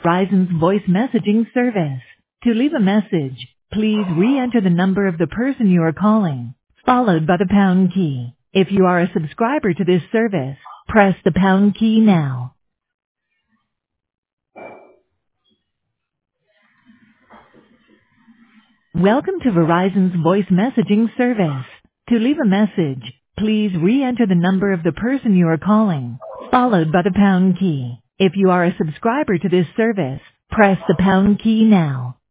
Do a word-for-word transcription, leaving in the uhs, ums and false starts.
Verizon's voice messaging service. To leave a message, please re-enter the number of the person you are calling, followed by the pound key. If you are a subscriber to this service, press the pound key now. Welcome to Verizon's voice messaging service. To leave a message, please re-enter the number of the person you are calling, followed by the pound key. If you are a subscriber to this service, press the pound key now.